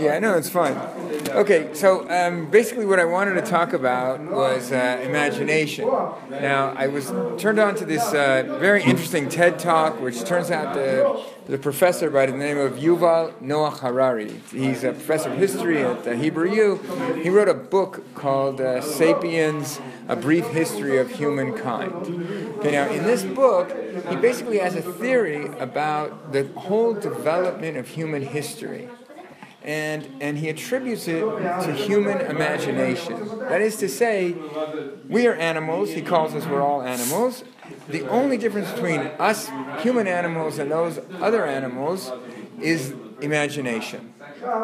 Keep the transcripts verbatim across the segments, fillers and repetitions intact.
Yeah, no, it's fine. Okay, so um, basically what I wanted to talk about was uh, imagination. Now, I was turned on to this uh, very interesting TED Talk, which turns out the, the professor by the name of Yuval Noah Harari. He's a professor of history at uh, Hebrew U. He wrote a book called uh, Sapiens, A Brief History of Humankind. Okay, now, in this book, he basically has a theory about the whole development of human history. And and he attributes it to human imagination. That is to say, we are animals. He calls us we're all animals. The only difference between us, human animals, and those other animals is imagination.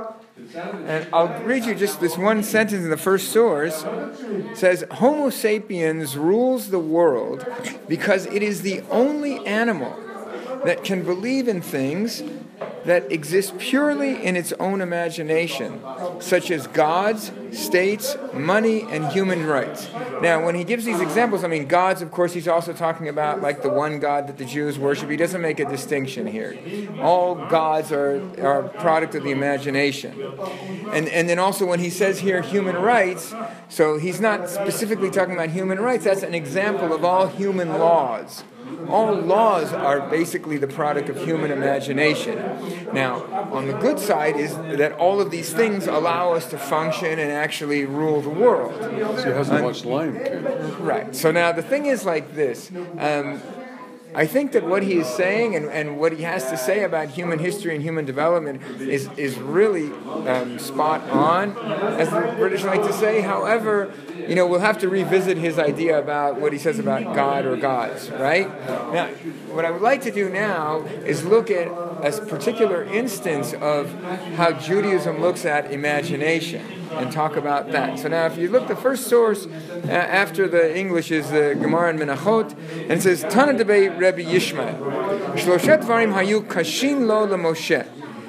And I'll read you just this one sentence in the first source. It says, Homo sapiens rules the world because it is the only animal that can believe in things that exist purely in its own imagination, such as gods, states, money, and human rights. Now, when he gives these examples, I mean, gods, of course, he's also talking about like the one God that the Jews worship. He doesn't make a distinction here. All gods are, are a product of the imagination. And, and then also when he says here human rights, so he's not specifically talking about human rights. That's an example of all human laws. All laws are basically the product of human imagination. Now, on the good side is that all of these things allow us to function and actually rule the world. So he hasn't watched Lion King. Right. So now the thing is like this. Um, I think that what he is saying and, and what he has to say about human history and human development is, is really um, spot on, as the British like to say. However, you know, we'll have to revisit his idea about what he says about God or gods, right? Now, what I would like to do now is look at a particular instance of how Judaism looks at imagination and talk about that. So now if you look, the first source uh, after the English is the Gemara in Menachot, and it says, Tana debei Rabbi Yishmael, Shloshet dvarim hayu kashin lo leMoshe.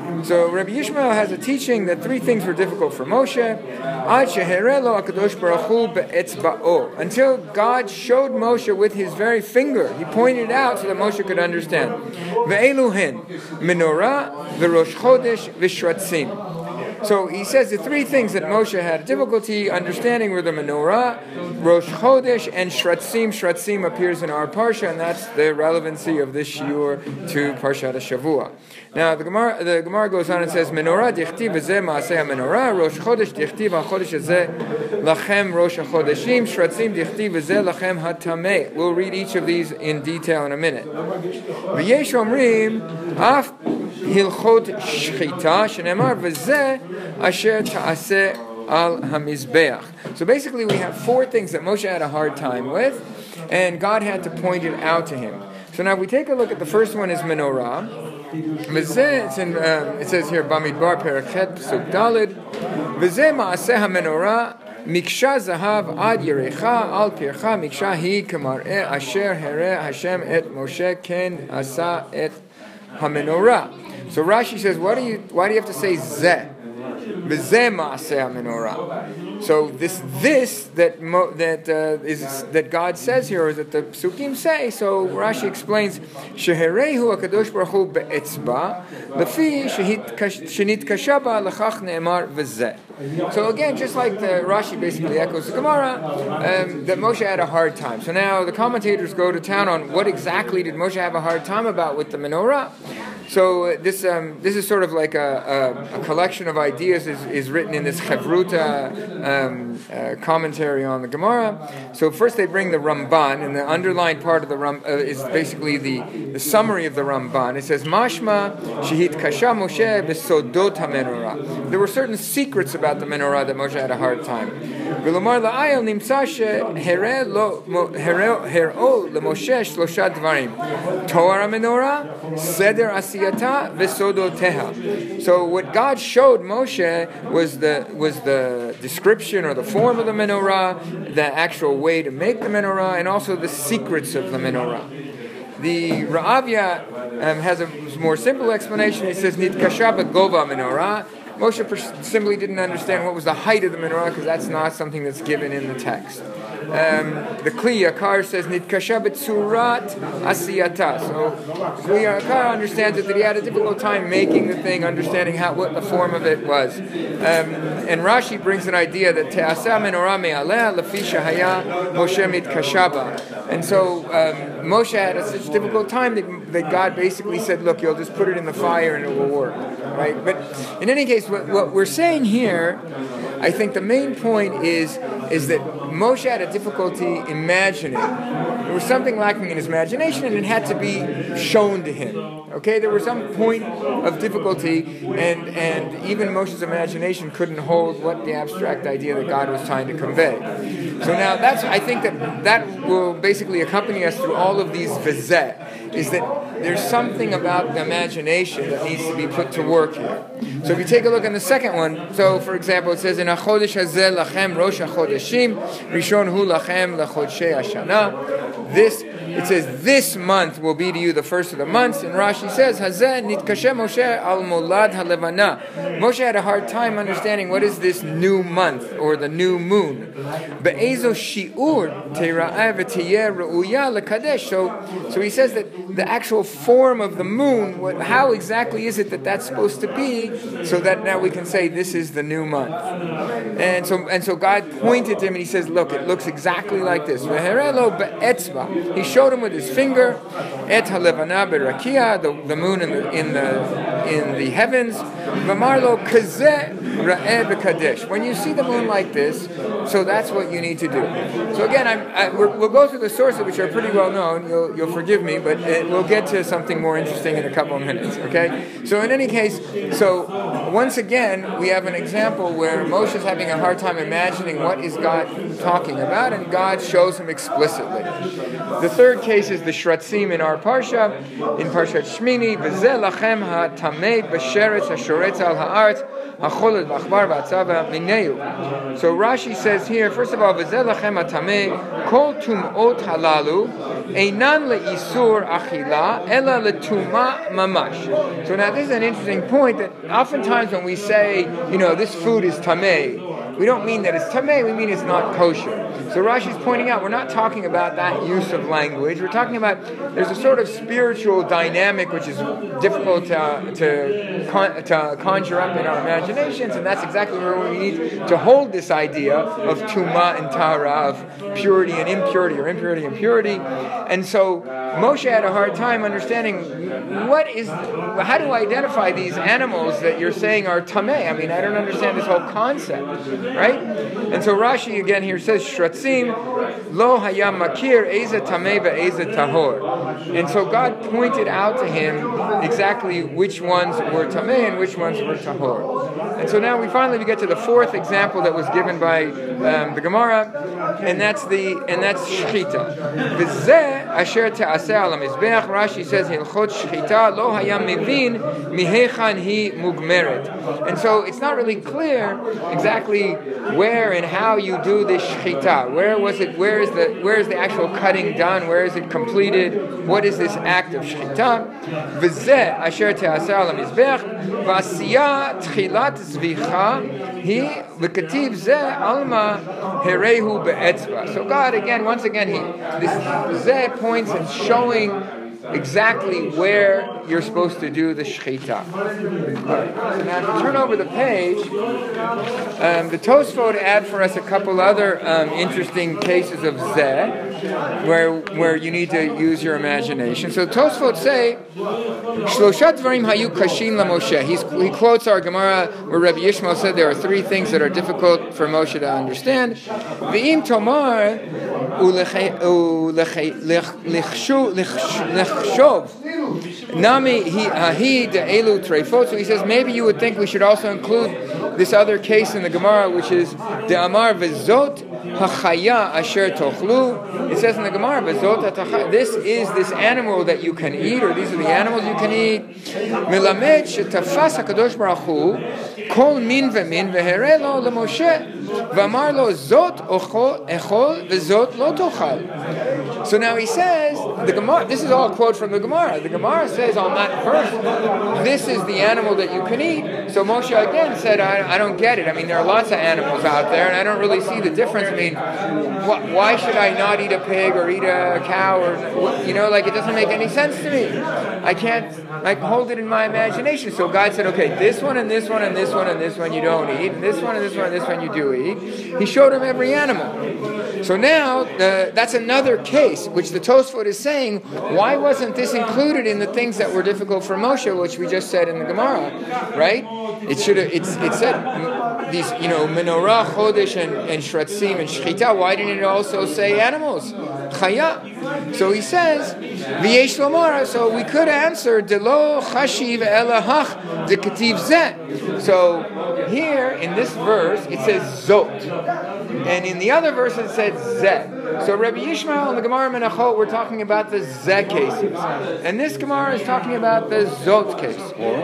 So Rabbi Yishmael has a teaching that three things were difficult for Moshe, Ad shehereh lo HaKadosh Baruch Hu be'etzba'o, until God showed Moshe with his very finger. He pointed it out so that Moshe could understand. Ve'elu hen, menorah, ve'rosh chodesh, ve'shratzim. So he says the three things that Moshe had difficulty understanding were the menorah, Rosh Chodesh, and Shratzim. Shratzim appears in our Parsha, and that's the relevancy of this shiur to Parshat HaShavua. Now the Gemara, the Gemara goes on and says, Menorah dichtiv v'zeh ma'aseh menorah, Rosh Chodesh dichtiv ha'chodesh hazeh lachem Rosh HaChodeshim, Shratzim dichtiv v'zeh lachem hatameh. We'll read each of these in detail in a minute. V'yesh omrim, af hilchot shchita, shenemar v'zeh asher ta'aseh al hamizbeach. So basically we have four things that Moshe had a hard time with, and God had to point it out to him. So now we take a look at the first one is menorah. It's in, um, it says here, Bamidbar Perachet Pesuk Dalid, V'zeh ma'aseh ha'menorah, Miksha zahav ad yerecha al pircha, Miksha hi kamar'eh asher hereh Hashem et Moshe ken asa et ha'menorah. So Rashi says, what do you, why do you have to say zeh? V'zeh ma'aseh ha'menorah. So this this that mo, that uh, is that God says here, or that the Psukim say. So Rashi explains, Sheherehu HaKadosh Baruch Hu be'etzba, lefi shenit kashaba lechach ne'emar v'zeh. So again, just like the Rashi basically echoes the Gemara, um, that Moshe had a hard time. So now the commentators go to town on what exactly did Moshe have a hard time about with the menorah. So uh, this um, this is sort of like a, a, a collection of ideas is, is written in this Chavruta um, uh, commentary on the Gemara. So first they bring the Ramban, and the underlined part of the Ram uh, is basically the, the summary of the Ramban. It says, Mashma shehit kasha Moshe besodot hamenorah. There were certain secrets about the menorah that Moshe had a hard time. V'lomar la'ayel nimtza shehereh lo her'o leMoshe shlosha dvarim. Torah menorah, seder asiyata, v'sodoteha. So what God showed Moshe was the was the description or the form of the menorah, the actual way to make the menorah, and also the secrets of the menorah. The Ra'avya um, has a more simple explanation. He says, Nitkasha b'gova menorah. Moshe simply didn't understand what was the height of the menorah, because that's not something that's given in the text. um, the Kli Yakar says Nitkasha b'tzurat asiyata. So Kli Yakar understands it, that he had a difficult time making the thing, understanding how what the form of it was. Um, and Rashi brings an idea that Te'asa menorah me'aleh lefi shehaya Moshe mitkashaba. And so um, Moshe had a, such a difficult time that, that God basically said, look, you'll just put it in the fire and it will work. Right? But in any case, what, what we're saying here, I think the main point is, is that Moshe had a difficulty imagining. There was something lacking in his imagination, and it had to be shown to him. Okay, there was some point of difficulty, and, and even Moshe's imagination couldn't hold what the abstract idea that God was trying to convey. So now that's, I think that that will basically accompany us through all of these vizeh, is that there's something about the imagination that needs to be put to work here. So if you take a look at the second one, so for example, it says in Achodesh Hazeh Lachem Rosh Achodeshim Rishon Hu Lachem Lachodshei Hashana. This, it says, this month will be to you the first of the months. And Rashi says, Hazeh Nitkashe Moshe Al Molad Halevana. Moshe had a hard time understanding what is this new month or the new moon. Be'ezo Shi'ur Teira'eh V'tiyeh Re'uya Lekadesh. So, so he says that the actual form of the moon, what, how exactly is it that that's supposed to be, so that now we can say this is the new month. And so and so God pointed to him and he says, look, it looks exactly like this. He showed him with his finger, et halevana berakia, the the moon in the in the in the heavens. V'marlo kazeh ra'eh b'kadesh. When you see the moon like this, so that's what you need to do. So again, I'm, I, we're, we'll go through the sources, which are pretty well known. You'll, you'll forgive me, but it, we'll get to something more interesting in a couple of minutes. Okay. So in any case, so once again, we have an example where Moshe is having a hard time imagining what is God talking about, and God shows him explicitly. The third case is the Shratzim in our Parsha, in Parshat Shmini, V'zeh lachem ha'tamei b'sheretz ha'shoretz al ha'aretz ha'cholet v'achbar v'atzava mineu. So Rashi says here, first of all, V'zeh lachem ha'tamei kol tum'ot halalu einan le'isur achila ela le'tuma mamash. So now this is an interesting point, that oftentimes when we say, you know, this food is tamei, we don't mean that it's tamei, we mean it's not kosher. So Rashi's pointing out, we're not talking about that use of language. We're talking about, there's a sort of spiritual dynamic which is difficult to, to, con, to conjure up in our imaginations, and that's exactly where we need to hold this idea of tuma and tara, of purity and impurity, or impurity and purity. And so Moshe had a hard time understanding what is, how do I identify these animals that you're saying are tamei? I mean, I don't understand this whole concept, right? And so Rashi again here says, Shratzim lo hayam makir eza tamei ve'eza tahor. And so God pointed out to him exactly which ones were tamei and which ones were tahor. And so now we finally we get to the fourth example that was given by um, the Gemara, and that's the and that's shchita. V'zeh asher te'aseh al hamizbeach. Rashi says hilchot shchita lo hayam mivin mihechan hi mugmeret. And so it's not really clear exactly where and how you do this shchita. Where was it? Where is the where is the actual cutting done? Where is it completed? What is this act of shchita? V'zeh asher te'aseh al hamizbeach v'asiyah tchilat zvicha hi v'kativ zeh alma herehu be'etzba. So God again, once again, he this zeh points and showing exactly where you're supposed to do the shechita. Right. So now if you turn over the page, um, the Tosfot add for us a couple other um, interesting cases of zeh, where where you need to use your imagination. So Tosfot say, Shloshat dvarim hayu kashim laMoshe. He quotes our Gemara where Rabbi Yishmael said there are three things that are difficult for Moshe to understand. V'im tomar u'lechshov nami hahi de'elu treifot. So he says maybe you would think we should also include this other case in the Gemara, which is de'amar v'zot hachaya asher tochlu. It says in the Gemara, v'zot hachaya. This is this animal that you can eat, or these are the animals you can eat. Milamed shetafas hakadosh baruch hu kol min v'min v'hereh lo leMoshe v'amar lo zot echol v'zot lo tochal. So now he says the Gemara, this is all a quote from the Gemara. The Gemara says on that verse, this is the animal that you can eat. So Moshe again said, I, I don't get it. I mean, there are lots of animals out there, and I don't really see the difference. I mean, wh- why should I not eat a pig or eat a cow? Or, you know, like, it doesn't make any sense to me. I can't, like, hold it in my imagination. So God said, okay, this one and this one and this one and this one you don't eat, and this one and this one and this one you do eat. He showed him every animal. So now, uh, that's another case, which the Tosfot is saying, why wasn't this included in the things that were difficult for Moshe, which we just said in the Gemara, right? It should have, it's, it said, these, you know, menorah, chodesh, and, and shratzim, and shchita, why didn't it also say animals? Chaya. So he says, v'yesh lomar, so we could answer, delo chashiv elahach de ketiv zeh. So here, in this verse, it says zot. And in the other verse, it said zeh. So Rabbi Yishmael and the Gemara Menachot, we're talking about the zeh cases. And this Gemara is talking about the zot case.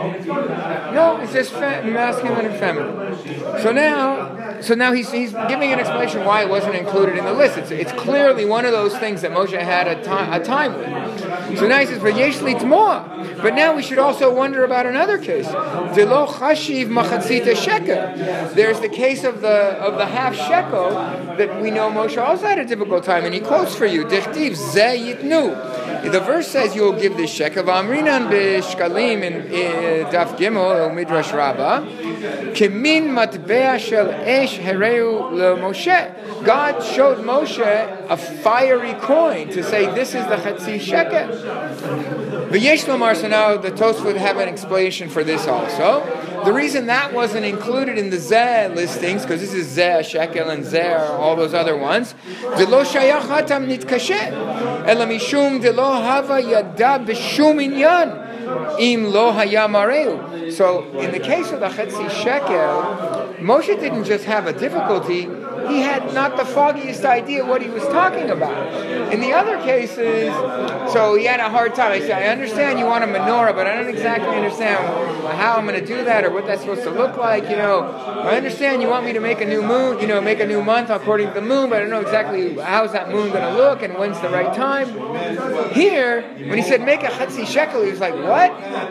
No, it's just fe- masculine and feminine. So now, so now he's, he's giving an explanation why it wasn't included in the list. It's, it's clearly one of those things that Moshe had a, time, a time with. So now he says, "V'yesh li t'moa." But now we should also wonder about another case. Delo chashiv machatzita shekel. There's the case of the of the half shekel that we know Moshe also had a difficult time, and he quotes for you, "Dichtiv zeh yitnu." The verse says you will give this shekel. V'amrinan b'shkalim in Daf Gimel Midrash Rabbah. Kemin matbea shel esh hereu leMoshe. God showed Moshe a fiery coin to say this is the chatzi shekel. V'yesh lomar, so now the Tosfot have an explanation for this also. The reason that wasn't included in the zeh listings, because this is zeh, shekel, and zeh, all those other ones, v'lo shayach hatam nitkashet, ela mishum v'lo hava yada b'shum inyan, im lo haya mareu. So in the case of the chetzi shekel, Moshe didn't just have a difficulty, he had not the foggiest idea what he was talking about. In the other cases, so he had a hard time. I said, I understand you want a menorah, but I don't exactly understand how I'm going to do that or what that's supposed to look like. You know, I understand you want me to make a new moon, you know, make a new month according to the moon, but I don't know exactly how's that moon going to look and when's the right time. Here, when he said make a chatzi shekel, he was like, what?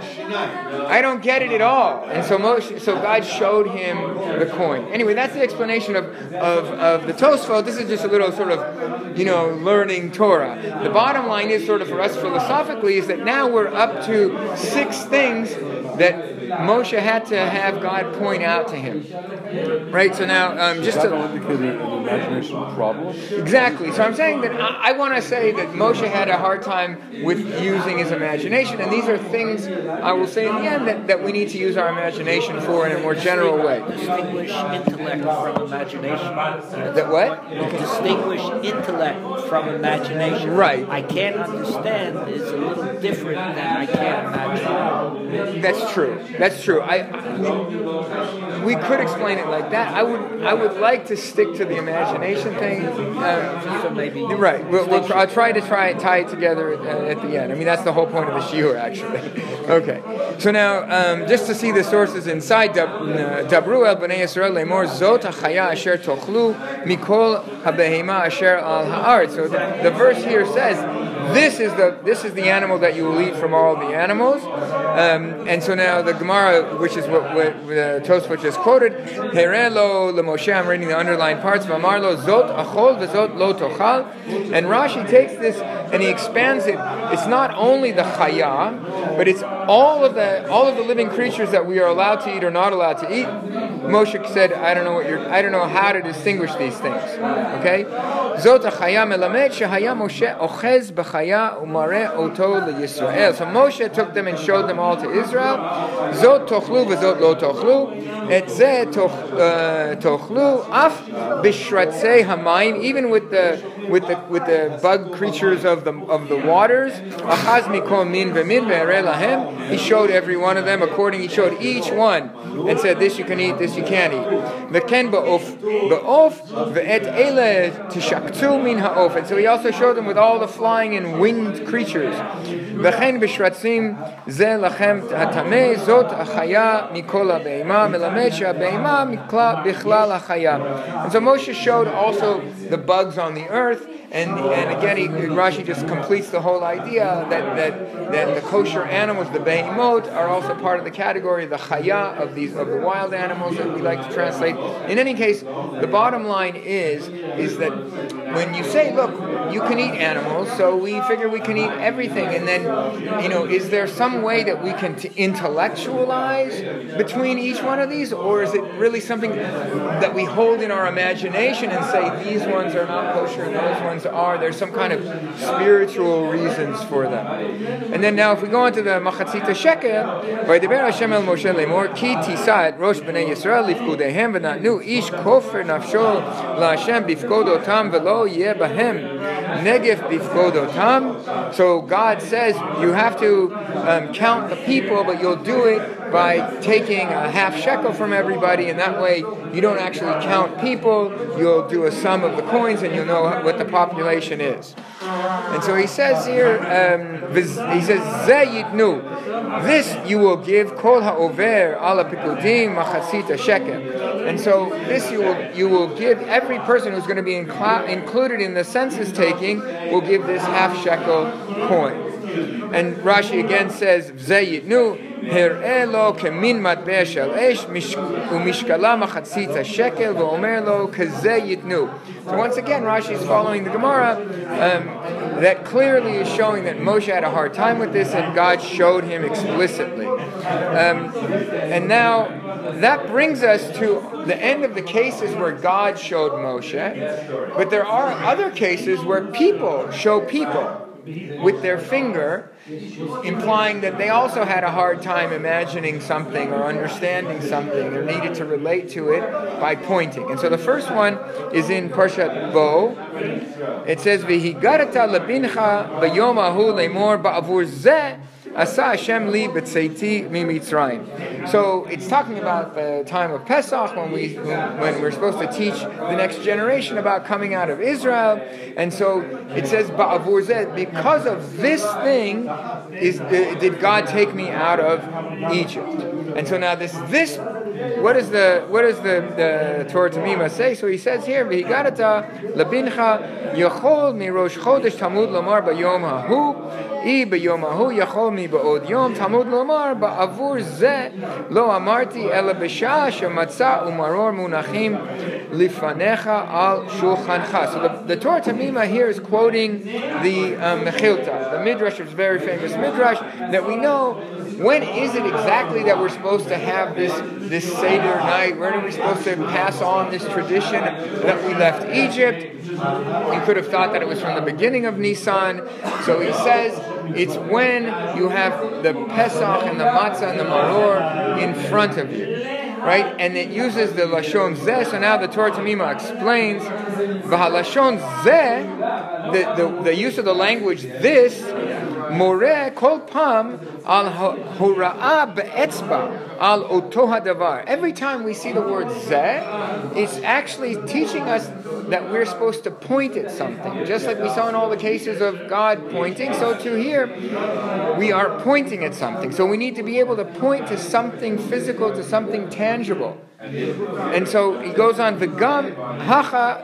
I don't get it at all. And so Moshe, so God showed him the coin. Anyway, that's the explanation of, of, of the Tosfot. This is just a little sort of, you know, learning Torah. The bottom line is sort of for us philosophically is that now we're up to six things that Moshe had to have God point out to him. Right? So now, um, just to... to... indicate an imagination problem? Exactly. So I'm saying that I, I want to say that Moshe had a hard time with using his imagination, and these are things, I will say in the end, that, that we need to use our imagination for in a more general way. Distinguish intellect from imagination. That what? Distinguish intellect from imagination. Right. I can't understand is a little different than I can't imagine. That's true. That's true. I, I we could explain it like that. I would I would like to stick to the imagination thing. Um, so maybe right. We'll, we'll try, I'll try to try and tie it together at, at the end. I mean, that's the whole point of the shiur, actually. Okay. So now, um, just to see the sources inside Dabru el b'nei Yisrael lemor zot hachaya asher tochlu mikol habehema asher al haaretz. So the, the verse here says, This is the this is the animal that you will eat from all the animals, um, and so now the Gemara, which is what, what uh, Tosfot just quoted, Herelo leMoshe. I'm reading the underlined parts. V'amarlo zot achol v'zot lo tochal. And Rashi takes this and he expands it. It's not only the chaya, but it's all of the all of the living creatures that we are allowed to eat or not allowed to eat. Moshe said, I don't know what you're. I don't know how to distinguish these things. Okay, zot achaya melamed shehaya Moshe ochez b'chaya umareh oto leYisrael. So Moshe took them and showed them all to Israel. Zot tochlu v'zot lo tochlu. Et zeh tochlu af b'shratzei hamayim. Even with the with the with the bug creatures of the of the waters. Achaz mikol min v'min ve'areh lahem. He showed every one of them according. He showed each one and said, "This you can eat, this you can't eat." V'ken ba'of ba'of ve'et ele tishaktu min ha'of. And so he also showed them with all the flying and winged creatures. V'chen b'shratzim zeh lachem hatamei zot achaya mikol ha'beima melamed she'habeima mikla bichlal achaya. And so Moshe showed also the bugs on the earth And and again, he, Rashi just completes the whole idea that, that that the kosher animals, the behemot, are also part of the category, the chaya of these of the wild animals that we like to translate. In any case, the bottom line is is that when you say, look, you can eat animals, so we figure we can eat everything, and then, you know, is there some way that we can t- intellectualize between each one of these, or is it really something that we hold in our imagination and say these ones are not kosher and those ones are? There's some kind of spiritual reasons for them. And then now if we go into the Machatzita Shekel, Vaydiber Hashem el Moshe lemor ki tisa et rosh b'nei Yisrael lifkudehem v'natnu ish kofer nafsho la'Hashem bifkodotam v'lo yeh bahem negef bifkodotam. So God says you have to um, count the people, but you'll do it by taking a half shekel from everybody, and that way you don't actually count people. You'll do a sum of the coins, and you'll know what the population is. And so he says here, um, he says, Zeh yitnu, this you will give, kol ha'over ala pikudim machatzita shekel. And so this you will you will give, every person who's going to be incl- included in the census taking will give this half shekel coin. And Rashi again says, Zeh yitnu, her'eh lo kemin matbeh shel esh umishkala machatzita shekel v'omer lo kazeh yitnu. So once again, Rashi is following the Gemara um, that clearly is showing that Moshe had a hard time with this, and God showed him explicitly. Um, and now that brings us to the end of the cases where God showed Moshe, but there are other cases where people show people with their finger, implying that they also had a hard time imagining something or understanding something or needed to relate to it by pointing. And so the first one is in Parshat Bo. It says, V'higarata lebincha b'yom ahu lemor ba'avur zeh asa Hashem li b'tzeiti mimitzrayim. So it's talking about the time of Pesach, when we when we're supposed to teach the next generation about coming out of Israel. And so it says ba'avur zeh, because of this thing is uh, did God take me out of Egypt. And so now this this what is the what does the, the Torah Tamima say? So he says here, V'higarata lebincha yachol mirosh chodesh tamud lomar b'yom hahu I b'yom hahu yachol mi ba'od yom tamud lomar ba'avur zeh lo amarti ela b'shah shematza umaror munachim lifanecha al shulchancha. So the, the Torah Tamima here is quoting the um, Mechilta, the Midrash, is a very famous Midrash that we know. When is it exactly that we're supposed to have this this Seder night? When are we supposed to pass on this tradition that we left Egypt? We could have thought that it was from the beginning of Nisan. So he says it's when you have the Pesach and the Matzah and the Maror in front of you, right? And it uses the Lashon Zeh. So now the Torah Tamima explains V'halashon Zeh, the, the, the use of the language this, Moreh kol pam al hora'a be'etzba al oto hadavar. Every time we see the word zeh, it's actually teaching us that we're supposed to point at something. Just like we saw in all the cases of God pointing, so too here, we are pointing at something. So we need to be able to point to something physical, to something tangible. And so he goes on, v'gam hacha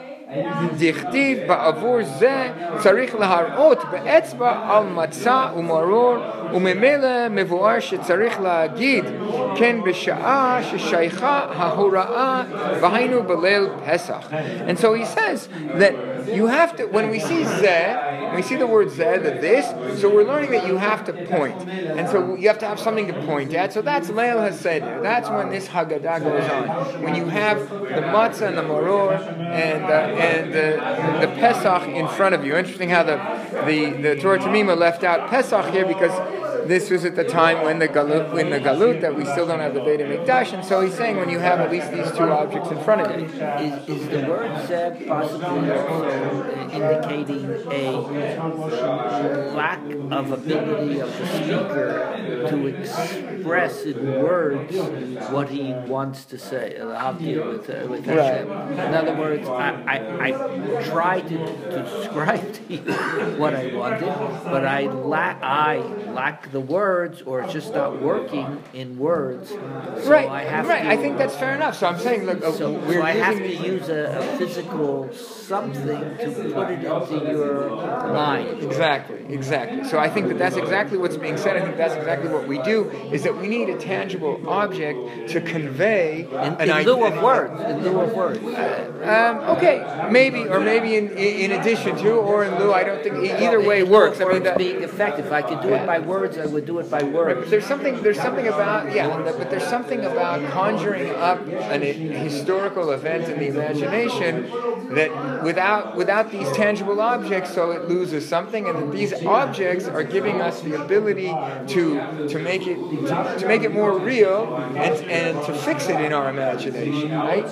dichtiv ba'avur zeh tzarich laharot be'etzba al matzah umaror umemele mevuar shetzarich la'agid ken b'sha'a sheshaycha hahora'ah v'hainu b'leil Pesach. And so he says that you have to, when we see zeh, when we see the word zeh, the this, so we're learning that you have to point. And so you have to have something to point at. So that's Leil HaSeder. That's when this Haggadah goes on. When you have the matzah and the maror and uh, and the, the Pesach in front of you. Interesting how the, the, the Torah Tamima left out Pesach here, because this was at the time when the galut, when the galut that we still don't have the Beit HaMikdash, and so he's saying when you have at least these two objects in front of you. Is, is the word zeh possibly also indicating a lack of ability of the speaker to express in words what he wants to say? I'll deal with, uh, with Hashem. Right. In other words, I, I, I tried to, to describe to you what I wanted, but I lack I lack the words, or it's just not working in words. So right, I have right. To, I think that's fair enough. So I'm saying, look, uh, so, we're so I have using to use a, a physical something to put it into your mind. Exactly, exactly. So I think that that's exactly what's being said. I think that's exactly what we do, is that we need a tangible object to convey In, an in lieu of idea. words. In lieu of words. Um, okay, maybe, or maybe in, in addition to, or in lieu. I don't think e- either Well, way in lieu of works. I mean, words that, being effective. If I could do it by words, I would do it by Right, words. but there's something. There's something about yeah. But there's something about conjuring up an, a historical event in the imagination that without without these tangible objects, so it loses something, and that these objects are giving us the ability to to make it to, to make it more real and and to fix it in our imagination. Right?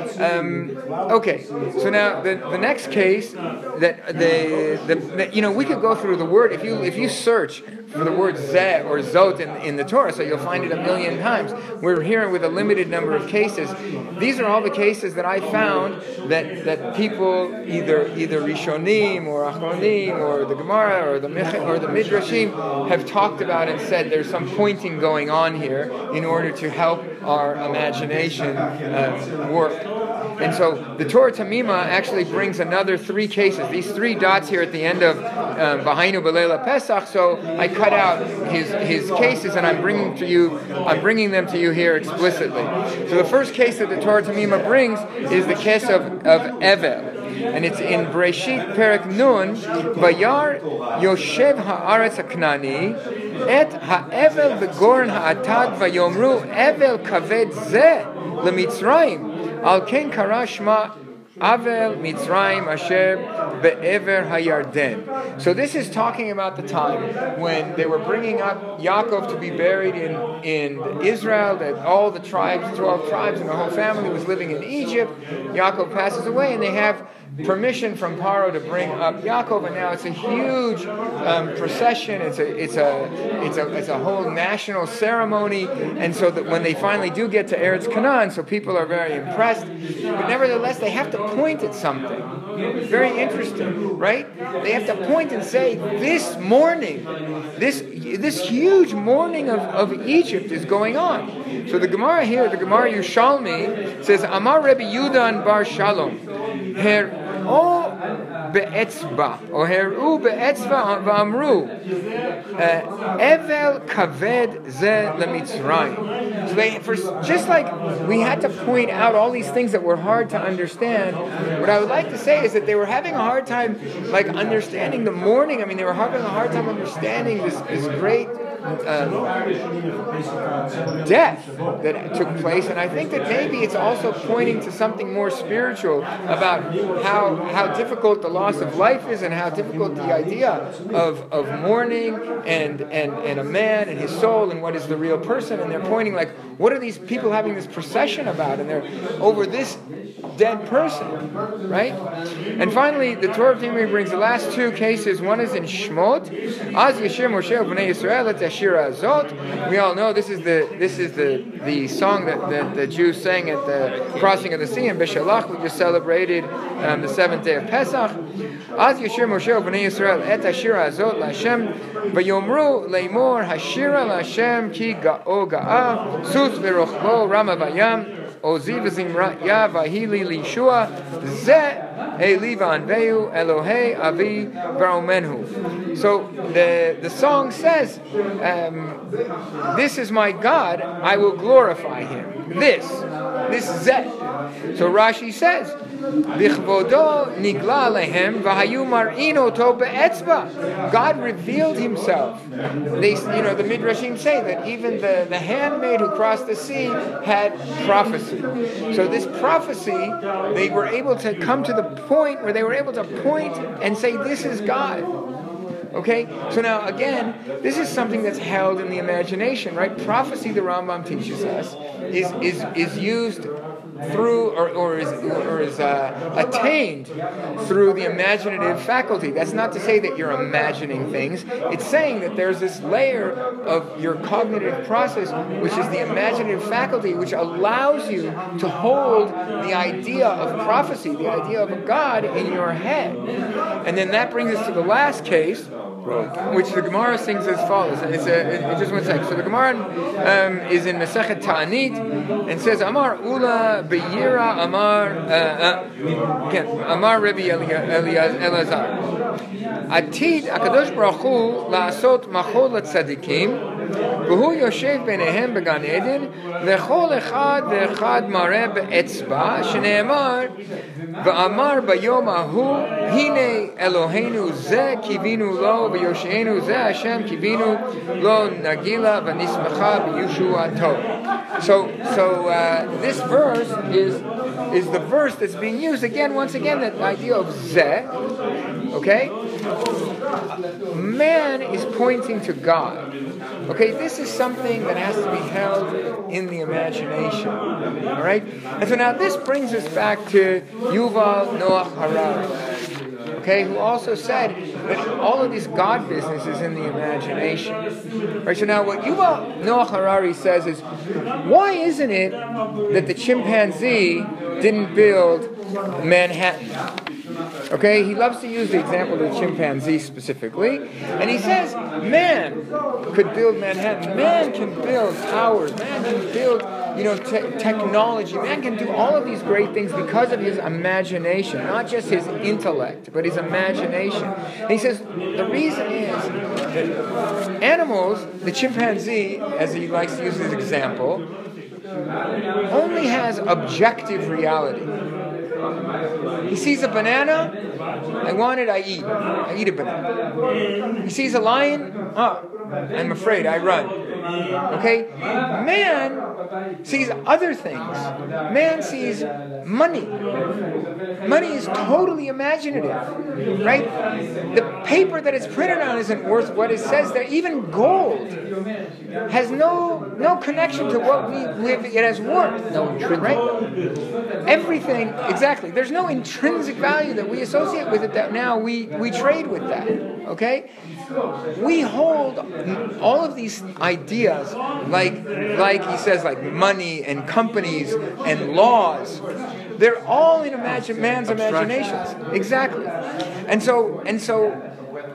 Um, okay. So now the the next case that the, the the you know we could go through the word if you if you search for the word zeh or zot in, in the Torah, so you'll find it a million times. We're here with a limited number of cases. These are all the cases that I found that, that people, either either Rishonim or Achronim or the Gemara or the or the Midrashim, have talked about and said there's some pointing going on here in order to help our imagination uh, work. And so the Torah Tamima actually brings another three cases. These three dots here at the end of V'hainu B'leila Pesach. So I cut out his his cases and I'm bringing to you. I'm bringing them to you here explicitly. So the first case that the Torah Tamima brings is the case of of Evel. And it's in Breshit Perek Nun, Vayar Yoshev Haaretz HaKnani, Et Ha'evel Begorn Ha'atad Vayomru Evel Kaved Zeh LeMitzrayim, Al Ken Kara Shma Avel Mitzrayim Asher Be'ever Hayarden. So this is talking about the time when they were bringing up Yaakov to be buried in, in Israel, that all the tribes, twelve tribes and the whole family was living in Egypt. Yaakov passes away and they have permission from Paro to bring up Yaakov, and now it's a huge um, procession. It's a it's a it's a it's a whole national ceremony, and so that when they finally do get to Eretz Canaan, so people are very impressed. But nevertheless, they have to point at something. Very interesting, right? They have to point and say, "This morning, this this huge morning of, of Egypt is going on." So the Gemara here, the Gemara Yerushalmi says, "Amar Rebbe Yudan Bar Shalom, Her O be'etzba, or heru be'etzba v'amru, Evel kaved ze leMitzrayim." So they, for, just like we had to point out all these things that were hard to understand, what I would like to say is that they were having a hard time, like, understanding the morning. I mean, they were having a hard time understanding this, this great Um, death that took place, and I think that maybe it's also pointing to something more spiritual about how how difficult the loss of life is, and how difficult the idea of, of mourning and, and and a man and his soul and what is the real person. And they're pointing like, what are these people having this procession about? And they're over this dead person, right? And finally, the Torah Tamima brings the last two cases. One is in Shmot. Az Yashir Moshe Bnei Yisrael et Ashira Azot. We all know this is the this is the the song that, that the Jews sang at the crossing of the sea in Beshalach. We just celebrated um, the seventh day of Pesach. Az Yashir Moshe Bnei Yisrael et Ashira Azot LaHashem Vayomru Leimor Hashira LaHashem Ki Ga'o Ga'a Sus V'Rochbo Rama Vayam Oziv Zimraya Vahili Lishua Ze Eli Vanveu Elohei Avi Varomenhu. So the the song says, um, "This is my God; I will glorify Him." This, this Zeh. So Rashi says, "Bichvodo nigla lehem v'hayu mar'ino to be'etzba." God revealed Himself. They, you know, the Midrashim say that even the, the handmaid who crossed the sea had prophecy. So this prophecy, they were able to come to the point where they were able to point and say, "This is God." Okay? So now, again, this is something that's held in the imagination, right? Prophecy, the Rambam teaches us, is is is used through, or, or is, or is uh, attained through the imaginative faculty. That's not to say that you're imagining things. It's saying that there's this layer of your cognitive process, which is the imaginative faculty, which allows you to hold the idea of prophecy, the idea of a God in your head. And then that brings us to the last case, which the Gemara sings as follows. It's a, it, just one second. So the Gemara um, is in Masechet Ta'anit and says, Amar Ula Beyira Amar uh, uh, Amar Rabbi Elazar. Atid Akadosh Baruch Hu la'asot machol tzadikim. והוא יושב ביניהם בגן עדן, וכל אחד ואחד מראה באצבע, שנאמר, ואמר ביום ההוא, הנה אלוהינו זה קיווינו לו, ויושענו זה השם קיווינו לו נגילה, ונשמחה בישועתו. So, so uh, this verse is is the verse that's being used again, once again, that idea of zeh, okay? Man is pointing to God. Okay, this is something that has to be held in the imagination. All right? And so now this brings us back to Yuval Noah Harari, okay, who also said that all of this God business is in the imagination. Right? So now what Yuval Noah Harari says is, why isn't it that the chimpanzee didn't build Manhattan? Okay, he loves to use the example of the chimpanzee specifically, and he says, man could build Manhattan, man can build towers, man can build, you know, te- technology, man can do all of these great things because of his imagination, not just his intellect, but his imagination. And he says, the reason is that animals, the chimpanzee, as he likes to use his example, only has objective reality. He sees a banana, I want it, I eat. I eat a banana. He sees a lion, oh, I'm afraid, I run. Okay? Man sees other things. Man sees money. Money is totally imaginative, right? The paper that it's printed on isn't worth what it says there. Even gold has no no connection to what we live it has worth. No intrinsic, right? Everything, exactly. There's no intrinsic value that we associate with it that now we, we trade with that. Okay? We hold all of these ideas like like he says, like money and companies and laws. They're all in imagine, man's imaginations. Exactly. And so and so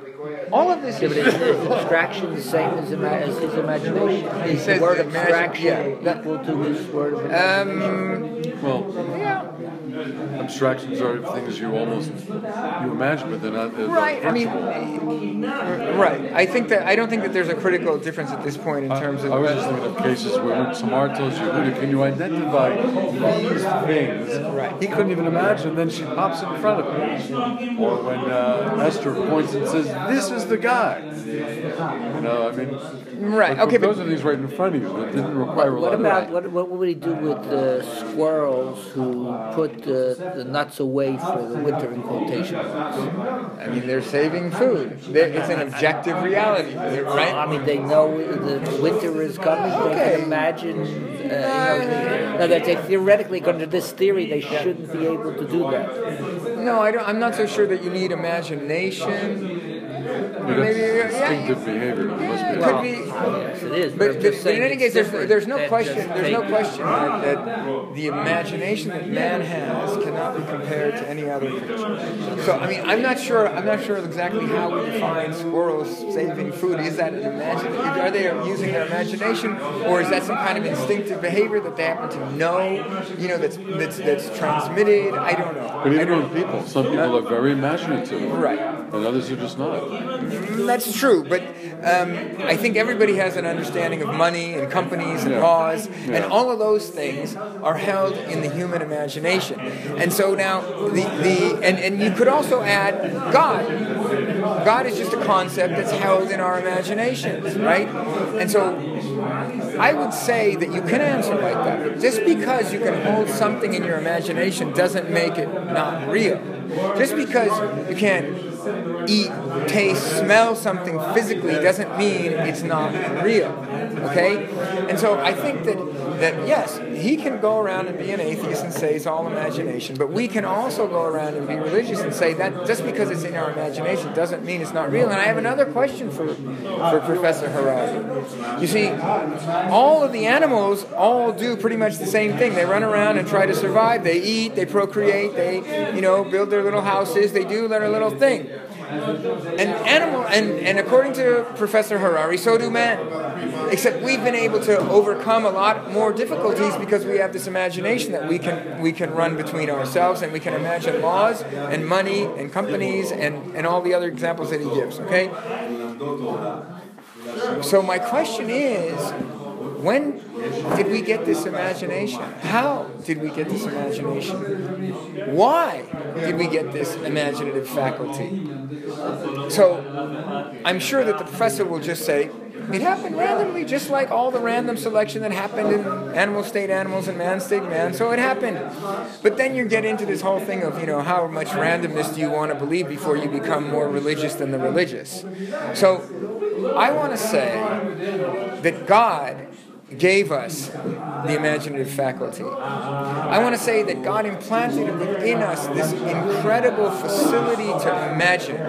all of this is abstraction the same as, ima- as his imagination. He Is says the word imagine- abstraction yeah. equal to his word of imagination? Um, Well, yeah. abstractions are things you almost you imagine, but they're not. They're Right. not I mean, flexible. right. I think that I don't think that there's a critical difference at this point in terms of. I was just thinking of cases where when Samar tells you, Huda, can you identify these things? Right. He couldn't even imagine, then she pops in front of him. Or when uh, Esther points and says, this is the guy. You know, I mean. Right. But Okay. those But are things right in front of you that didn't require a What lot of about what, what would he do with the squirrels who put uh, the nuts away for the winter in quotation marks? I mean, they're saving food. They're, it's an objective reality, right? I mean, they know the winter is coming. They Okay. can imagine. Uh, you know, now that they theoretically, under this theory, they shouldn't be able to do that. No, I don't. I'm not so sure that you need imagination. But Maybe, it's yeah, instinctive behavior. It must Yeah, be. it could be. Yes, it is. But, I'm but, just but saying in any it's case, there's, different there's no than question. just There's no taking- question that, that the imagination that man has cannot be compared to any other creature. So I mean, I'm not sure. I'm not sure exactly how we define squirrels saving food. Is that an imagine? Are they using their imagination, or is that some kind of instinctive behavior that they happen to know? You know, that's that's that's transmitted. I don't know. But I even don't with people, some people are very imaginative. Right. And others are just not. That's true, but um, I think everybody has an understanding of money and companies and Yeah. laws, Yeah. and all of those things are held in the human imagination. And so now, the, the and, and you could also add God. God is just a concept that's held in our imaginations, right? And so I would say that you can answer like that. Just because you can hold something in your imagination doesn't make it not real. Just because you can't eat, taste, smell something physically doesn't mean it's not real. Okay? And so I think that, that yes, he can go around and be an atheist and say it's all imagination, but we can also go around and be religious and say that just because it's in our imagination doesn't mean it's not real. And I have another question for, for Professor Harari. You see, all of the animals all do pretty much the same thing. They run around and try to survive. They eat, they procreate, they, you know, build their little houses, they do their little thing. And animal, and, and according to Professor Harari, so do men. Except we've been able to overcome a lot more difficulties because we have this imagination that we can we can run between ourselves, and we can imagine laws and money and companies and, and all the other examples that he gives. Okay. So my question is, when did we get this imagination? How did we get this imagination? Why did we get this imaginative faculty? So I'm sure that the professor will just say, it happened randomly, just like all the random selection that happened in animal state animals and man state man. So it happened. But then you get into this whole thing of, you know, how much randomness do you want to believe before you become more religious than the religious? So I want to say that God gave us the imaginative faculty. I want to say that God implanted within us this incredible facility to imagine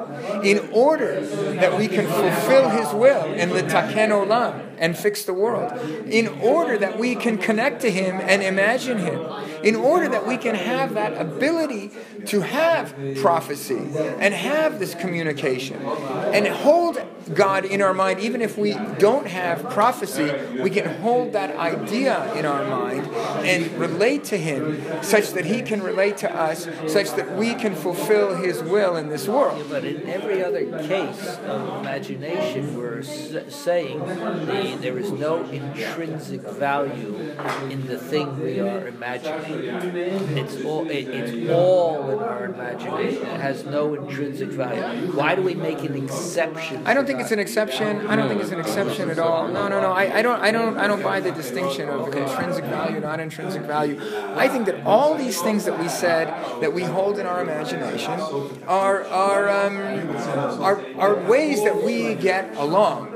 in order that we can fulfill His will and l'taken olam, and fix the world, in order that we can connect to Him and imagine Him, in order that we can have that ability to have prophecy and have this communication and hold God in our mind. Even if we don't have prophecy, we can hold that idea in our mind and relate to Him such that He can relate to us, such that we can fulfill His will in this world. Yeah, but in every other case of imagination, we're s- saying the, there is no intrinsic value in the thing we are imagining. It's all it, it's all in our imagination. It has no intrinsic value. Why do we make an exception? I don't think it's an exception. I don't think it's an exception at all. No, no, no. I, I don't. I don't. I don't buy the distinction of intrinsic value, not intrinsic value. I think that all these things that we said that we hold in our imagination are are um, are, are ways that we get along.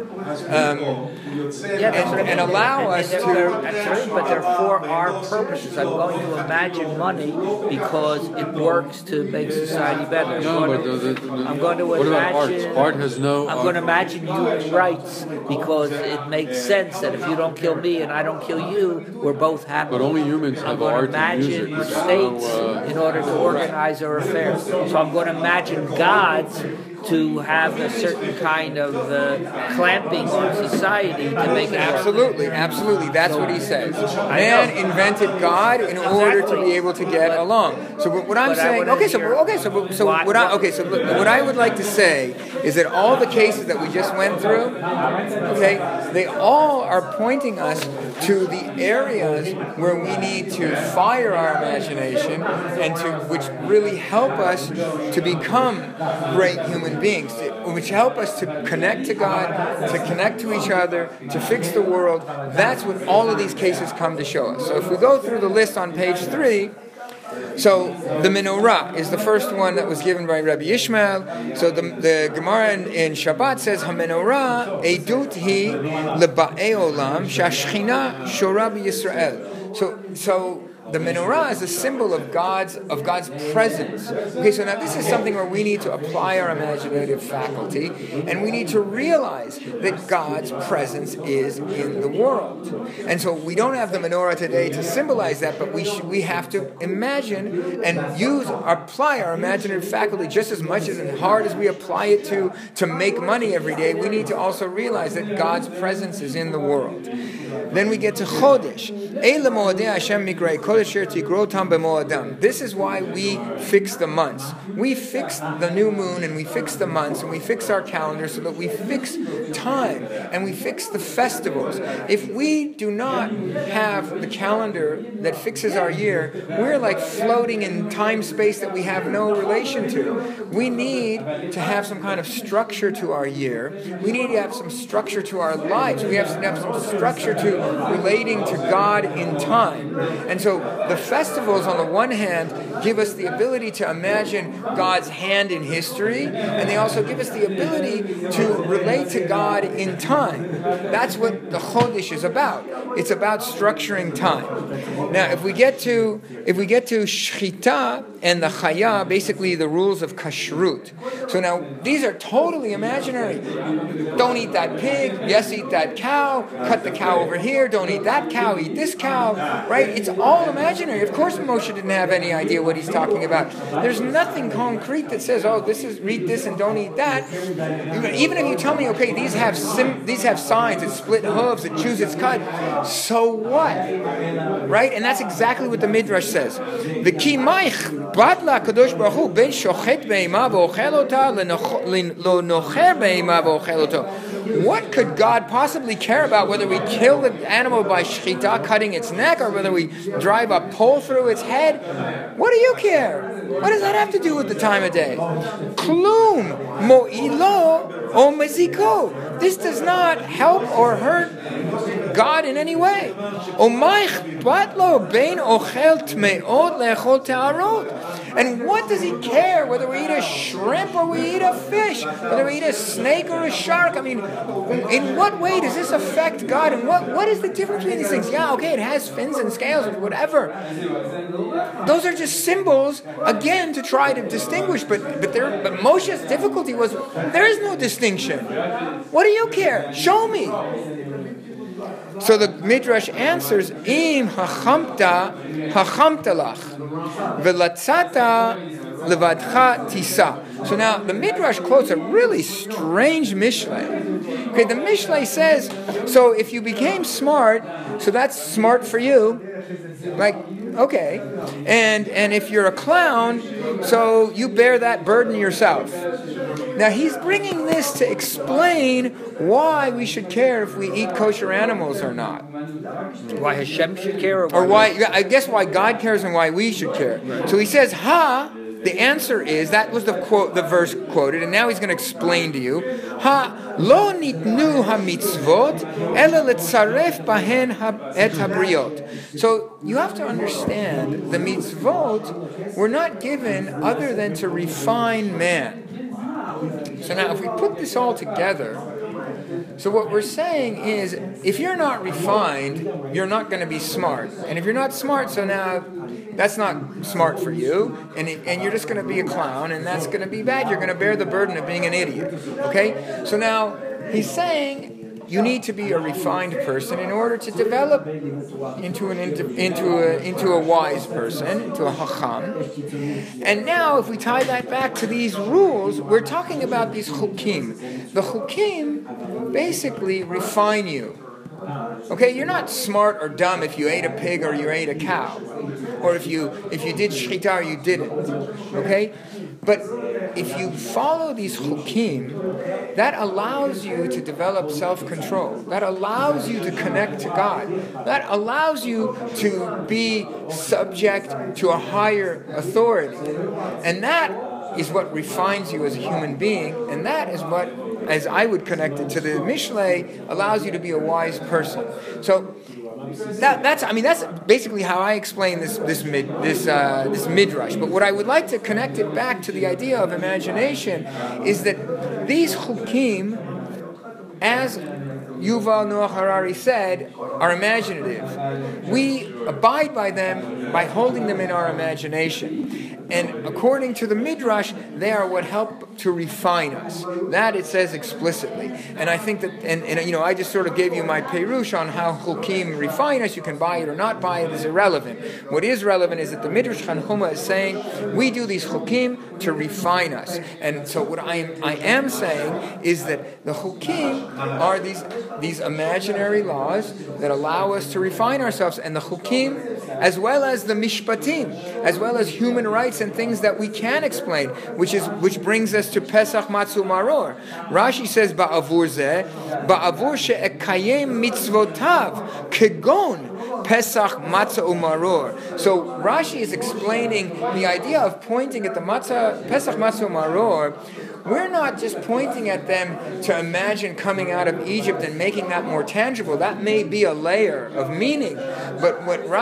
Um, Yeah, and, and allow us and, to... they're, they're, but they're for our purposes. I'm going to imagine money because it works to make society better. I'm No, going but to, the, the, the, I'm going to what about imagine, art? Art has no... I'm going to imagine human rights because it makes sense that if you don't kill me and I don't kill you, we're both happy. But only humans I'm have going art to and music. imagine There's states no, uh, in order to organize our affairs. So I'm going to imagine gods to have a certain kind of uh, clamping on society to make it work. Absolutely, absolutely. That's what he says. Man invented God in order to be able to get along. So what I'm saying, okay, so okay, so so what I okay, so what I would like to say is that all the cases that we just went through, okay, they all are pointing us to the areas where we need to fire our imagination and to which really help us to become great human beings, which help us to connect to God, to connect to each other, to fix the world. That's what all of these cases come to show us. So if we go through the list on page three, so the menorah is the first one that was given by Rabbi Ishmael. So the, the Gemara in, in Shabbat says, HaMenorah edut hi leba'e olam shashchina shora b'Yisrael. So, so the menorah is a symbol of God's of God's presence. Okay, so now this is something where we need to apply our imaginative faculty, and we need to realize that God's presence is in the world. And so we don't have the menorah today to symbolize that, but we sh- we have to imagine and use apply our imaginative faculty just as much as and hard as we apply it to to make money every day. We need to also realize that God's presence is in the world. Then we get to Chodesh. This is why we fix the months. We fix the new moon and we fix the months and we fix our calendar so that we fix time and we fix the festivals. If we do not have the calendar that fixes our year, we're like floating in time space that we have no relation to. We need to have some kind of structure to our year. We need to have some structure to our lives. We have to have some structure to relating to God in time. And so the festivals, on the one hand, give us the ability to imagine God's hand in history, and they also give us the ability to relate to God in time. That's what the Chodesh is about. It's about structuring time. Now, if we get to if we get to Shechita and the Chaya, basically the rules of kashrut. So now these are totally imaginary. Don't eat that pig. Yes, eat that cow. Cut the cow over here. Don't eat that cow. Eat this cow. Right? It's all imaginary. Of course, Moshe didn't have any idea what he's talking about. There's nothing concrete that says, "Oh, this is eat this and don't eat that." Even if you tell me, okay, these have sim, these have signs. It split hooves. It chews its cud. So what? Right? And that's exactly what the Midrash says. The kimaich badla kadosh baruch hu ben shochet beima v'ochel ota lo nocher beima v'ochel ota. What could God possibly care about whether we kill the animal by shchita, cutting its neck, or whether we drive a pole through its head? What do you care? What does that have to do with the time of day? Klum mo'ilo o meziko. This does not help or hurt God in any way. And what does he care whether we eat a shrimp or we eat a fish, whether we eat a snake or a shark? I mean, in what way does this affect God? And what, what is the difference between these things? Yeah, okay, it has fins and scales or whatever. Those are just symbols, again, to try to distinguish. But but, there, but Moshe's difficulty was there is no distinction. What do you care? Show me. So the Midrash answers, Im hachamta hachamtalach velatzata levadcha tisa. So now the Midrash quotes a really strange Mishlei. Okay, the Mishlei says, so if you became smart, so that's smart for you, like, okay, and and if you're a clown, so you bear that burden yourself. Now he's bringing this to explain why we should care if we eat kosher animals or not. Why Hashem should care, or why, or why I guess why God cares and why we should care. Right. So he says, "Ha." The answer is, that was the quote, the verse quoted, and now he's going to explain to you. Ha lo nitnu ha mitzvot ela letzaref bahen et habriot. So you have to understand, the mitzvot were not given other than to refine man. So now if we put this all together, so what we're saying is, if you're not refined, you're not going to be smart. And if you're not smart, so now that's not smart for you, and it, and you're just going to be a clown, and that's going to be bad. You're going to bear the burden of being an idiot. Okay? So now he's saying you need to be a refined person in order to develop into an into, into a into a wise person, into a hacham. And now, if we tie that back to these rules, we're talking about these chukim. The chukim basically refine you. Okay, you're not smart or dumb if you ate a pig or you ate a cow, or if you if you did shchita or you didn't. Okay, but if you follow these chukim, that allows you to develop self-control. That allows you to connect to God. That allows you to be subject to a higher authority, and that is what refines you as a human being, and that is what, as I would connect it to the Mishlei, allows you to be a wise person. So that, that's, I mean, that's basically how I explain this this mid, this uh, this midrash. But what I would like to connect it back to the idea of imagination is that these chukim, as Yuval Noah Harari said, are imaginative. We abide by them by holding them in our imagination. And according to the Midrash, they are what help to refine us. That it says explicitly. And I think that, and, and you know, I just sort of gave you my perush on how chukim refine us. You can buy it or not buy it, is irrelevant. What is relevant is that the Midrash Tanhuma is saying, we do these chukim to refine us. And so what I am, I am saying is that the chukim are these these imaginary laws that allow us to refine ourselves, and the chukim, as well as the mishpatim, as well as human rights and things that we can explain, which is which brings us to Pesach Matzu Maror. Rashi says, Ba'avur zeh, Ba'avur she'ekayem mitzvotav, kegon Pesach Matzah Umaror. So Rashi is explaining the idea of pointing at the Matzah, Pesach Matzah Umaror. We're not just pointing at them to imagine coming out of Egypt and making that more tangible. That may be a layer of meaning. But what Rashi is saying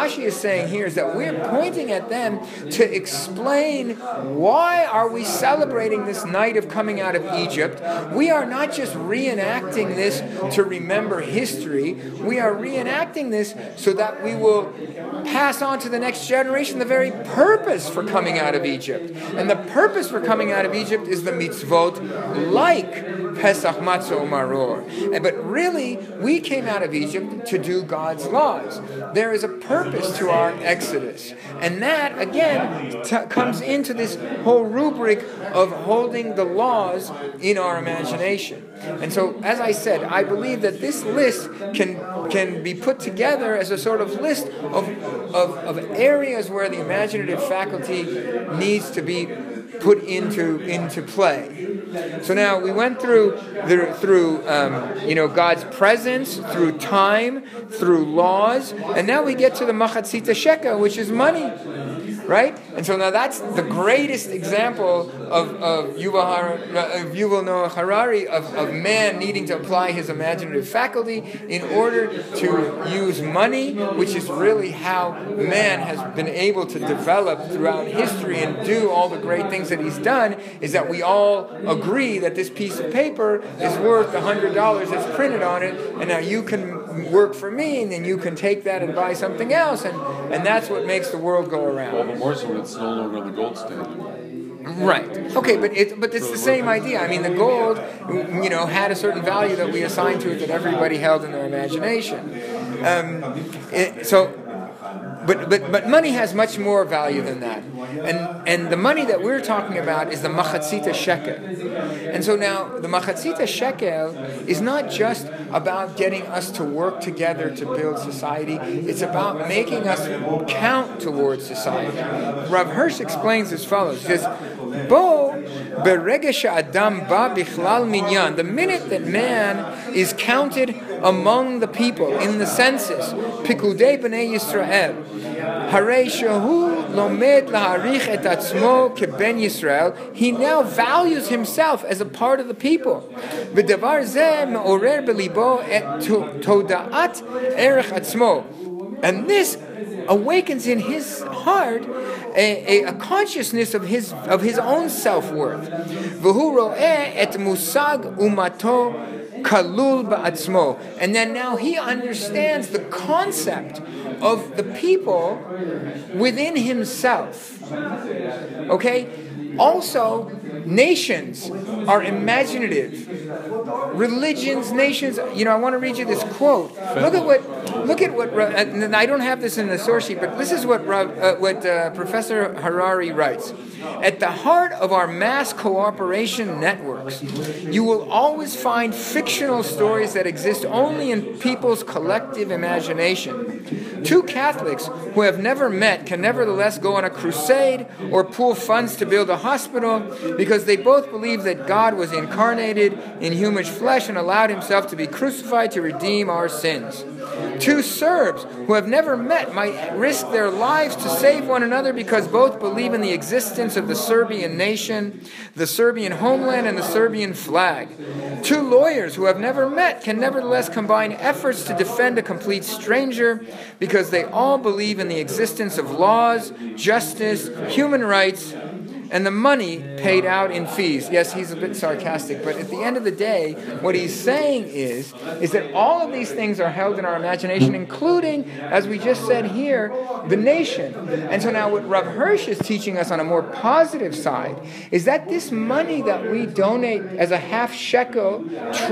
saying here is that we're pointing at them to explain why are we celebrating this night of coming out of Egypt. We are not just reenacting this to remember history. We are reenacting this so that we will pass on to the next generation the very purpose for coming out of Egypt. And the purpose for coming out of Egypt is the mitzvot like Pesach, Matzah, Maror. But really, we came out of Egypt to do God's laws. There is a purpose to our exodus. And that, again, t- comes into this whole rubric of holding the laws in our imagination. And so, as I said, I believe that this list can can be put together as a sort of list of, of, of areas where the imaginative faculty needs to be put into into play. So now we went through the, through um, you know God's presence, through time, through laws, and now we get to the Machatzita Shekel, which is money. Right? And so now that's the greatest example of, of Yuval, Har- of Yuval Noah Harari, of, of man needing to apply his imaginative faculty in order to use money, which is really how man has been able to develop throughout history and do all the great things that he's done, is that we all agree that this piece of paper is worth one hundred dollars that's printed on it, and now you can work for me, and then you can take that and buy something else, and, and that's what makes the world go around. All the more so when it's no longer on the gold standard. Right. Okay, but it but it's the same idea. I mean, the gold, you know, had a certain value that we assigned to it that everybody held in their imagination. Um, it, so. But, but but money has much more value than that. And and the money that we're talking about is the Machatzita Shekel. And so now the Machatzita Shekel is not just about getting us to work together to build society. It's about making us count towards society. Rav Hirsch explains as follows. He says, Bo beregesh adam ba bichlal minyan. The minute that man is counted among the people in the census, Pikudei b'nei Yisrael, Harei shehu lomed laharich et atzmo keben Yisrael. He now values himself as a part of the people. V'davar zeh me'orer belibo et toda'at erech atzmo. And this awakens in his heart a, a, a consciousness of his of his own self-worth. V'hu ro'eh et musag umato kalul ba'atzmo. And then now he understands the concept of the people within himself. Okay? Also, nations are imaginative. Religions, nations. You know, I want to read you this quote. Look at what. Look at what. And I don't have this in the source sheet, but this is what uh, what uh, Professor Harari writes. At the heart of our mass cooperation networks, you will always find fictional stories that exist only in people's collective imagination. Two Catholics who have never met can nevertheless go on a crusade or pool funds to build a hospital because they both believe that God was incarnated in human flesh and allowed himself to be crucified to redeem our sins. Two Serbs who have never met might risk their lives to save one another because both believe in the existence of the Serbian nation, the Serbian homeland, and the Serbian flag. Two lawyers who have never met can nevertheless combine efforts to defend a complete stranger because they all believe in the existence of laws, justice, human rights, and the money paid out in fees. Yes, he's a bit sarcastic, but at the end of the day, what he's saying is, is that all of these things are held in our imagination, including, as we just said here, the nation. And so now what Rav Hirsch is teaching us on a more positive side is that this money that we donate as a half shekel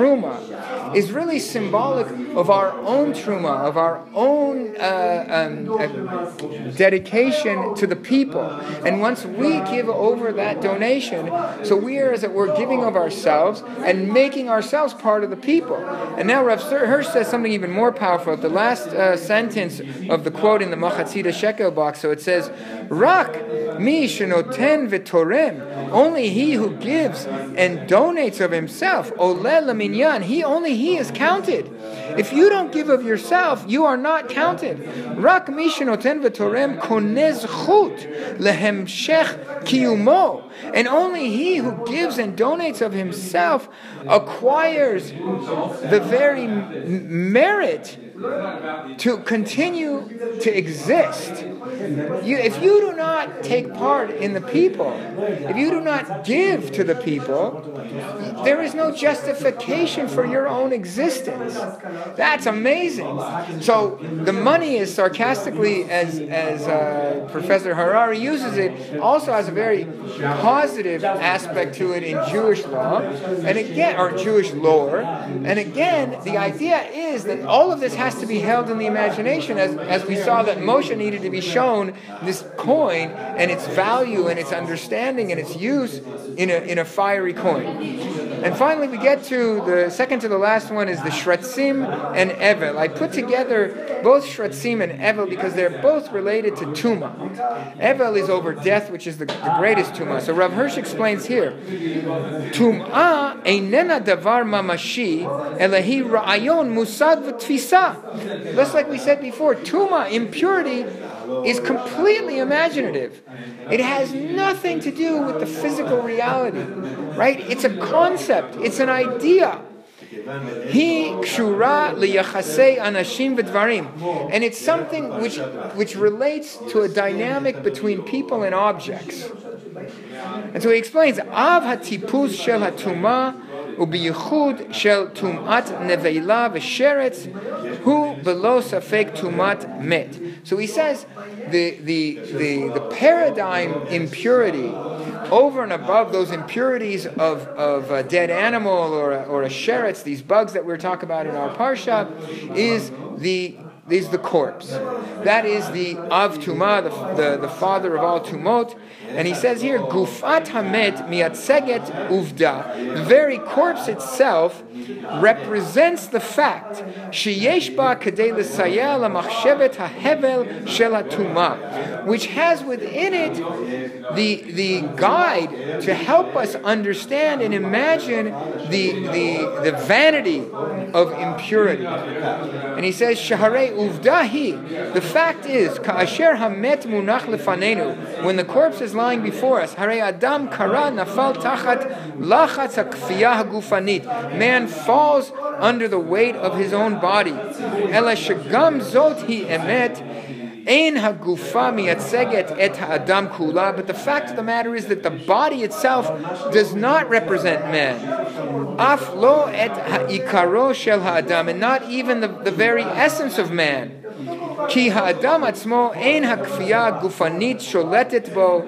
truma is really symbolic of our own truma, of our own uh, um, uh, dedication to the people. And once we give over that donation, so we are, as it were, giving of ourselves and making ourselves part of the people. And now Rav Hirsch says something even more powerful. At the last uh, sentence of the quote in the Machatzita Shekel box, so it says, Rak mi shenoten v'torem, only he who gives and donates of himself, oleh laminyan, he only he is counted. If you don't give of yourself, you are not counted. Rak mi shenoten v'torem konez chut lehemshech kiyumo. And only he who gives and donates of himself acquires the very merit to continue to exist, you, if you do not take part in the people, if you do not give to the people, there is no justification for your own existence. That's amazing. So the money is sarcastically, as, as uh, Professor Harari uses it, also has a very positive aspect to it in Jewish law, and again, or Jewish lore. And again, the idea is that all of this has to be held in the imagination, as, as we saw that Moshe needed to be shown this coin and its value and its understanding and its use in a, in a fiery coin. And finally, we get to the second to the last one is the Shratzim and Evel. I put together both Shratzim and Evel because they're both related to Tuma. Evel is over death, which is the, the greatest Tuma. So Rav Hirsch explains here, Tum'a einena davar mamashi elahi ra'ayon musad v'tfisa. Just like we said before, Tuma, impurity, is completely imaginative. It has nothing to do with the physical reality, right? It's a concept. It's an idea. He kshura liyachasei anashim v'dvarim, and it's something which which relates to a dynamic between people and objects. And so he explains, Av hatipus shel hatuma ubiyichud shel tumat neveila v'sheretz hu v'lo safek tumat met. So he says the the the the paradigm impurity over and above those impurities of, of a dead animal or a, or a sheretz, these bugs that we're talking about in our parsha, is the is the corpse. That is the Av Tumah, the, the, the father of all Tumot. And he says here, Gufat Hamet miatzeget uvda. The very corpse itself represents the fact sheyesh ba kadei l'sayeh lamachshevet hahevel shel hatumah, which has within it the the guide to help us understand and imagine the the the vanity of impurity. And he says, Shaharei uvdahi. The fact is, ka'asher hamet munach lefanenu, when the corpse is lying before us, Harei Adam kara nafal tachat lachatz hakfiyah hagufanit. Man falls under the weight of his own body. Ela shegam zot hi emet ein hagufa miyatzeget et ha'adam kula. But the fact of the matter is that the body itself does not represent man. Af lo et ha'ikaro shel ha'adam, and not even the, the very essence of man. Ki ha'adam atzmo ein hakfiyah gufanit sholetet bo.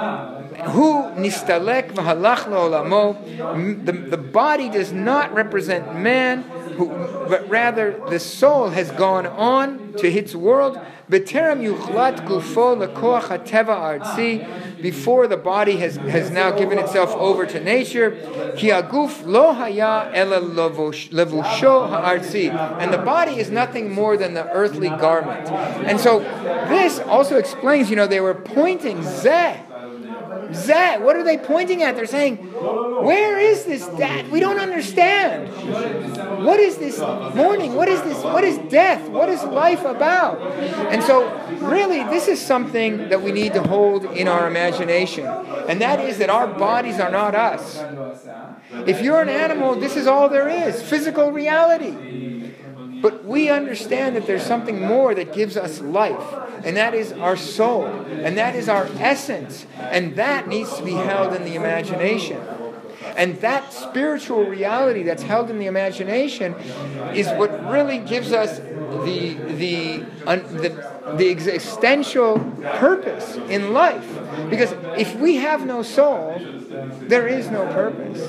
Hu nistalek v'halach la'olamo. The the body does not represent man, who, but rather the soul has gone on to its world. B'terem yuchlat gufo lekoach hateva artzi. Before the body has, has now given itself over to nature. Ki aguf lo haya ela levusho ha'artzi. And the body is nothing more than the earthly garment. And so this also explains, you know, they were pointing zeh. Zeh, what are they pointing at? They're saying, where is this dad? We don't understand. What is this mourning? What is this? What is death? What is life about? And so, really, this is something that we need to hold in our imagination. And that is that our bodies are not us. If you're an animal, this is all there is, physical reality. But we understand that there's something more that gives us life, and that is our soul, and that is our essence, and that needs to be held in the imagination. And that spiritual reality that's held in the imagination is what really gives us the the the, the existential purpose in life. Because if we have no soul, there is no purpose.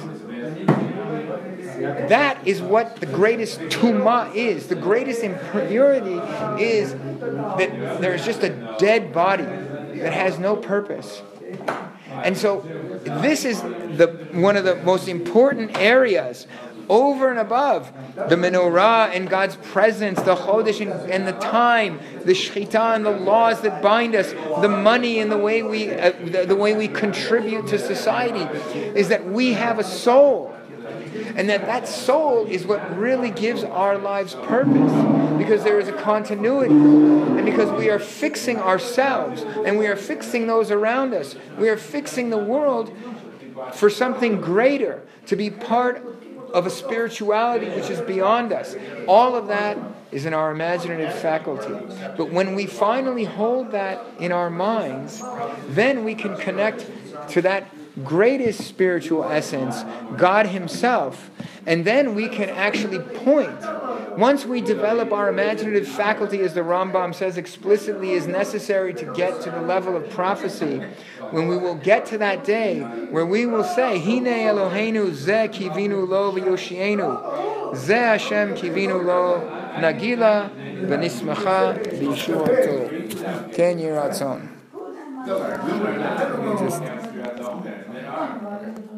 That is what the greatest tumah is. The greatest impurity is that there's just a dead body that has no purpose. And so this is the one of the most important areas over and above the menorah and God's presence, the chodesh and, and the time, the shechita and the laws that bind us, the money and the way we uh, the, the way we contribute to society, is that we have a soul. And that that soul is what really gives our lives purpose, because there is a continuity, and because we are fixing ourselves, and we are fixing those around us. We are fixing the world for something greater, to be part of a spirituality which is beyond us. All of that is in our imaginative faculty. But when we finally hold that in our minds, then we can connect to that greatest spiritual essence, God Himself, and then we can actually point. Once we develop our imaginative faculty, as the Rambam says explicitly, is necessary to get to the level of prophecy, when we will get to that day where we will say, Hine Eloheinu ze kivinu lo v'yoshienu, ze Hashem kivinu lo nagila v'nismacha v'yishuato. Ken Yiratzon. Just